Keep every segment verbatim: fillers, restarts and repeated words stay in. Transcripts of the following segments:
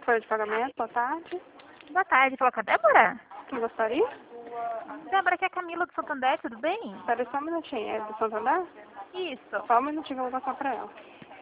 folha de pagamento, boa tarde. Boa tarde, fala com a Débora? Quem gostaria? Débora, aqui é a Camila do Santander, tudo bem? Espera só um minutinho, é do Santander? Isso. Só um minutinho que eu vou passar pra ela.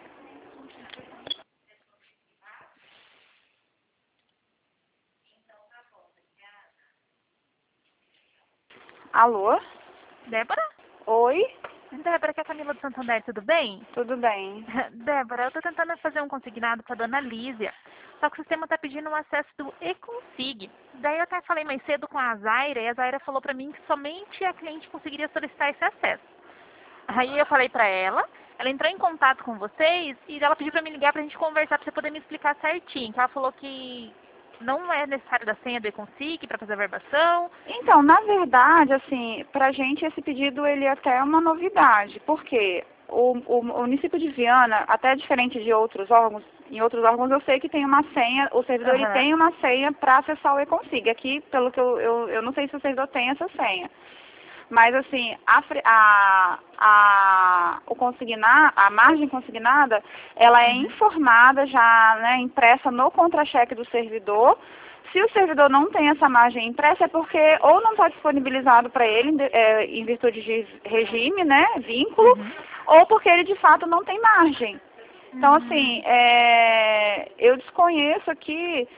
Alô? Débora? Oi? Débora, aqui é a Camila do Santander, tudo bem? Tudo bem. Débora, eu tô tentando fazer um consignado com a dona Lísia, só que o sistema tá pedindo o acesso do e-consig. Daí eu até falei mais cedo com a Zaira, e a Zaira falou pra mim que somente a cliente conseguiria solicitar esse acesso. Aí eu falei pra ela, ela entrou em contato com vocês e ela pediu pra me ligar pra gente conversar, pra você poder me explicar certinho. Que ela falou que não é necessário da senha do e-consig pra fazer a verbação. Então, na verdade, assim, pra gente esse pedido ele até é uma novidade, porque o, o, o município de Viana, até diferente de outros órgãos, em outros órgãos eu sei que tem uma senha, o servidor Uhum. ele tem uma senha para acessar o e-consig. Aqui, pelo que eu, eu, eu não sei se o servidor tem essa senha. Mas assim, a, a, a, o consignar, a margem consignada, ela é informada já, né, impressa no contra-cheque do servidor. Se o servidor não tem essa margem impressa é porque ou não está disponibilizado para ele é, em virtude de regime, né, vínculo, Uhum. ou porque ele de fato não tem margem. Então, assim, é, eu desconheço aqui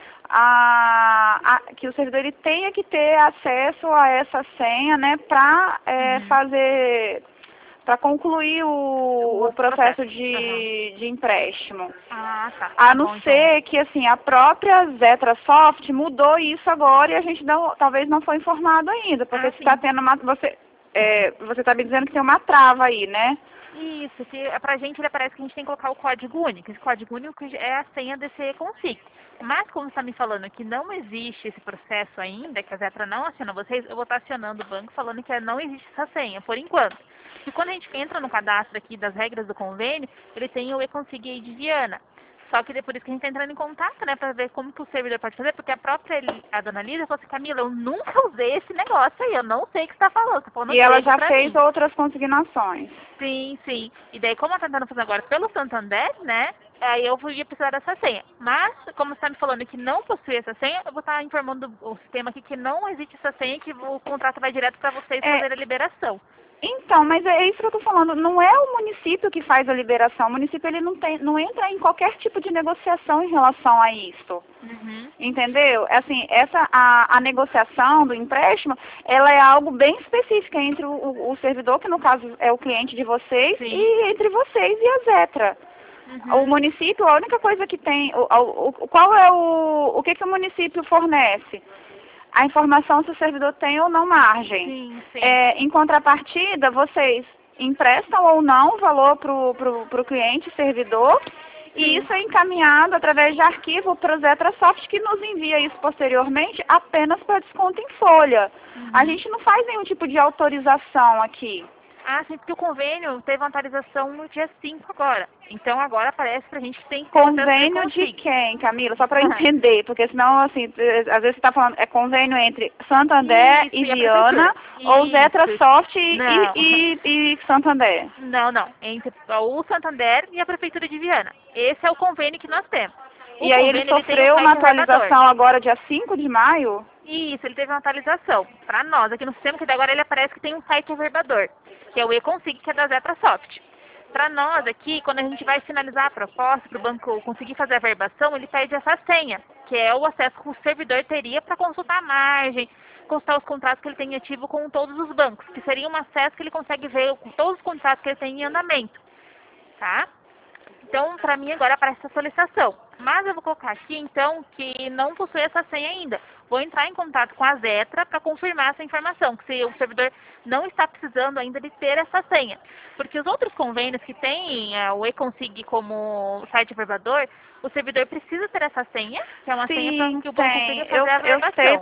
a, a, que o servidor ele tenha que ter acesso a essa senha, né, para é, Uhum. fazer, para concluir o, o processo, processo. de, de empréstimo. Ah, tá. A Tá não bom, então. ser que, assim, a própria Zetra Soft mudou isso agora e a gente não, talvez não foi informado ainda, porque Ah, se sim. está tendo uma, você, é, você está me dizendo que tem uma trava aí, né? Isso, que pra gente ele parece que a gente tem que colocar o código único. Esse código único é a senha desse e-consig. Mas como você está me falando que não existe esse processo ainda, que a Zetra não aciona vocês, eu vou estar acionando o banco falando que não existe essa senha, por enquanto. E quando a gente entra no cadastro aqui das regras do convênio, ele tem o e-consig aí de Viana. Só que é por isso que a gente está entrando em contato, né, para ver como que o servidor pode fazer, porque a própria a dona Lisa falou assim, Camila, eu nunca usei esse negócio aí, eu não sei o que você está falando, você está falando E ela grego já pra fez mim. outras consignações. Sim, sim. E daí, como ela tá tentando fazer agora pelo Santander, né? Aí eu ia precisar dessa senha. Mas, como você está me falando que não possui essa senha, eu vou estar informando o sistema aqui que não existe essa senha, que o contrato vai direto para vocês É, fazer a liberação. então, mas é isso que eu estou falando. Não é o município que faz a liberação. O município ele não, tem, não entra em qualquer tipo de negociação em relação a isso. Uhum. Entendeu? Assim, essa, a, a negociação do empréstimo, ela é algo bem específico entre o, o, o servidor, que no caso é o cliente de vocês, Sim. e entre vocês e a Zetra. Uhum. O município, a única coisa que tem, o, o, o, qual é o, o que, que o município fornece? A informação se o servidor tem ou não margem. Sim, sim. É, em contrapartida, vocês emprestam ou não o valor para o pro, pro cliente servidor, e Sim. isso é encaminhado através de arquivo para o ZetraSoft, que nos envia isso posteriormente apenas para desconto em folha. Uhum. A gente não faz nenhum tipo de autorização aqui. Ah, sim, porque o convênio teve uma atualização no dia cinco agora. Então agora parece pra gente que tem que ter acesso ao Convênio de e-consig. quem, Camila? Só para entender, porque senão, assim, eh, às vezes você está falando, é convênio entre Santander Isso, e e a Viana, prefeitura. ou Isso. ZetraSoft e, Não. e, e Santander? Não, não. Entre o Santander e a Prefeitura de Viana. Esse é o convênio que nós temos. O E aí ele convênio ele tem um sofreu uma site reservador. atualização agora, dia cinco de maio? Isso, ele teve uma atualização. Para nós, aqui no sistema, que agora ele aparece que tem um site reservador, que é o e-consig, que é da ZetraSoft. Para nós aqui, quando a gente vai finalizar a proposta, para o banco conseguir fazer a verbação, ele pede essa senha, que é o acesso que o servidor teria para consultar a margem, consultar os contratos que ele tem ativo com todos os bancos, que seria um acesso que ele consegue ver com todos os contratos que ele tem em andamento, tá? Então, para mim agora aparece a solicitação. Mas eu vou colocar aqui, então, que não possui essa senha ainda. Vou entrar em contato com a Zetra para confirmar essa informação, que se o servidor não está precisando ainda de ter essa senha. Porque os outros convênios que têm é, o e-consig como site verbador, o servidor precisa ter essa senha, que é uma senha para Sim, que o banco tem. consiga fazer Eu, a eu verbação. sei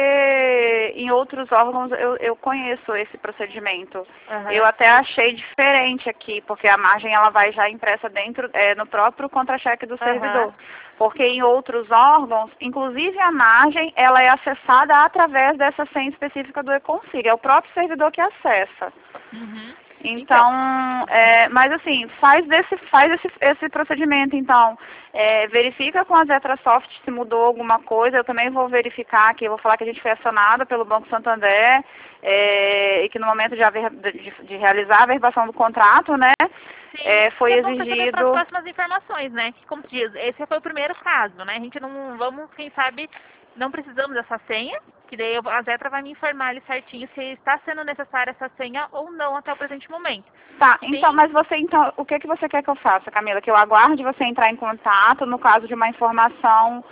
porque em outros órgãos eu, eu conheço esse procedimento. Uhum. Eu até achei diferente aqui, porque a margem ela vai já impressa dentro, é, no próprio contra-cheque do servidor. Uhum. Porque em outros órgãos, inclusive a margem, ela é acessada através dessa senha específica do e-consig. É o próprio servidor que acessa. Uhum. Então, é, mas assim, faz, desse, faz esse, esse procedimento, então, é, verifica com a Zetrasoft se mudou alguma coisa, eu também vou verificar aqui, eu vou falar que a gente foi acionada pelo Banco Santander, é, e que no momento de, haver, de, de realizar a averbação do contrato, né, Sim, é, foi é bom pra saber para as exigido... próximas informações, né? Como diz, esse foi o primeiro caso, né? A gente não, vamos, quem sabe, não precisamos dessa senha, que daí a Zetra vai me informar ali certinho se está sendo necessária essa senha ou não até o presente momento. Tá, E então, bem, mas você, então, o que, que você quer que eu faça, Camila? Que eu aguarde você entrar em contato no caso de uma informação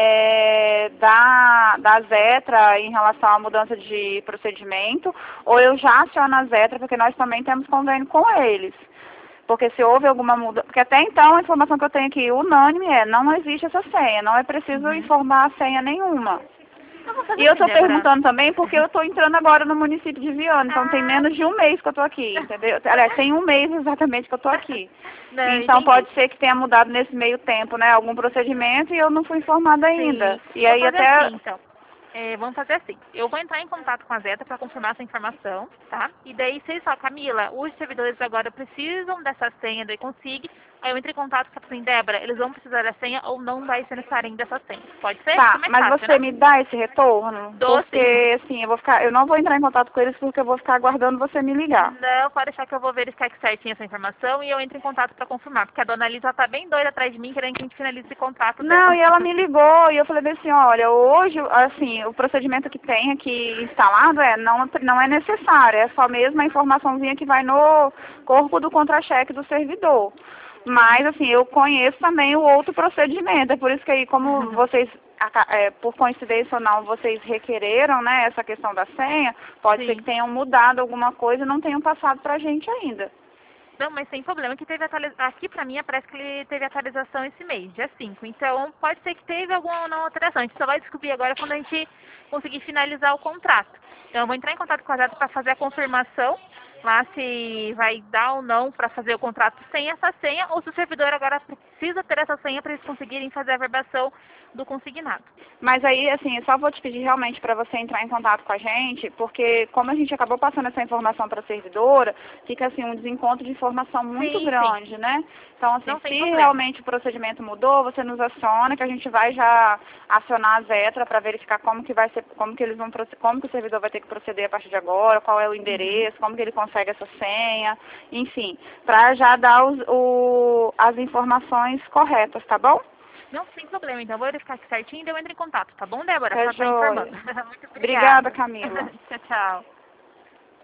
é, da, da Zetra em relação à mudança de procedimento, ou eu já aciono a Zetra, porque nós também temos convênio com eles. Porque se houve alguma mudança... Porque até então a informação que eu tenho aqui unânime é, não existe essa senha, não é preciso uhum. informar a senha nenhuma. Eu vou fazer E eu assim, estou Débora. perguntando também porque eu estou entrando agora no município de Viana, então tem Ah, menos de um mês que eu estou aqui, entendeu? Aliás, tem um mês exatamente que eu estou aqui. não, Então entendi. pode ser que tenha mudado nesse meio tempo, né, algum procedimento e eu não fui informada ainda. Sim, E vou aí fazer até... assim, então. É, vamos fazer assim. Eu vou entrar em contato com a Zeta para confirmar essa informação, tá? E daí, se eles falam, Camila, os servidores agora precisam dessa senha do e-Consig, aí eu entro em contato com a assim, Débora, eles vão precisar da senha ou não vai ser necessário ainda essa senha. Pode ser? Tá, Fica mais mas fácil, você né? me dá esse retorno? Dou sim. Porque, assim, eu vou ficar... Eu não vou entrar em contato com eles porque eu vou ficar aguardando você me ligar. Não, pode deixar que eu vou verificar aqui certinho essa informação e eu entro em contato para confirmar, porque a dona Lisa tá bem doida atrás de mim, querendo que a gente finalize esse contrato Não, dela. e ela me ligou e eu falei bem assim, olha, hoje, assim, o procedimento que tem aqui instalado é, não, não é necessário, é só mesmo a informaçãozinha que vai no corpo do contra-cheque do servidor. Mas, assim, eu conheço também o outro procedimento, é por isso que aí, como vocês, é, por coincidência ou não, vocês requereram, né, essa questão da senha, pode Sim. ser que tenham mudado alguma coisa e não tenham passado pra gente ainda. Não, mas sem problema, que teve atualização. Aqui pra mim parece que ele teve atualização esse mês, dia cinco. Então pode ser que teve alguma ou não alteração. A gente só vai descobrir agora quando a gente conseguir finalizar o contrato. Então eu vou entrar em contato com a Zeta para fazer a confirmação, lá se vai dar ou não para fazer o contrato sem essa senha, ou se o servidor agora precisa ter essa senha para eles conseguirem fazer a verbação do consignado. Mas aí, assim, eu só vou te pedir realmente para você entrar em contato com a gente, porque como a gente acabou passando essa informação para a servidora, fica assim um desencontro de informação muito Sim, grande, sim. né? Então, assim, Não tem se problema. realmente o procedimento mudou, você nos aciona, que a gente vai já acionar a Zetra para verificar como que vai ser, como que eles vão, como que o servidor vai ter que proceder a partir de agora, qual é o endereço, como que ele consegue essa senha, enfim, para já dar os, o, as informações corretas, tá bom? Não, sem problema. Então, eu vou verificar aqui certinho e eu entro em contato, tá bom, Débora? Tá Pra estar joia. informando. Muito obrigada. Obrigada, Camila. Tchau, tchau.